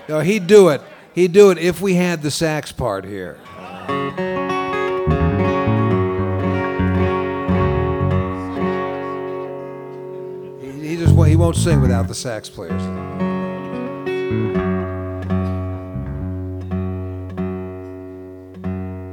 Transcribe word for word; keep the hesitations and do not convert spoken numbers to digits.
No, he'd do it. He'd do it if we had the sax part here. He, he just he won't sing without the sax players.